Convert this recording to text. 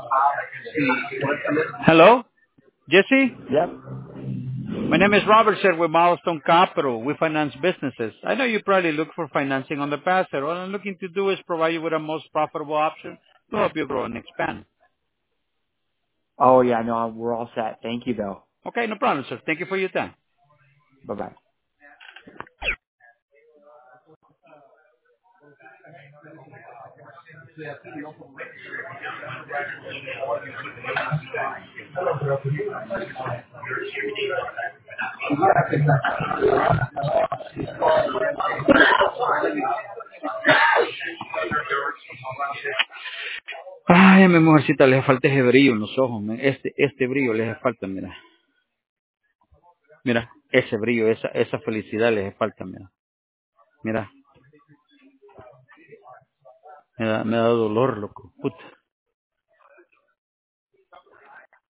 Hello, Jesse. Yep. My name is Robert, sir, with Milestone Capital. We finance businesses. I know you probably looked for financing on the past, sir. All I'm looking to do is provide you with the most profitable option to help you grow and expand. Oh yeah, no, we're all set. Thank you though. Okay, no problem, sir. Thank you for your time. Bye bye. Ay, a mi mujercita le falta ese brillo en los ojos, man. Este brillo le hace falta, mira. Mira, ese brillo, esa felicidad le hace falta, mira. Mira, me da dolor, loco. Puta.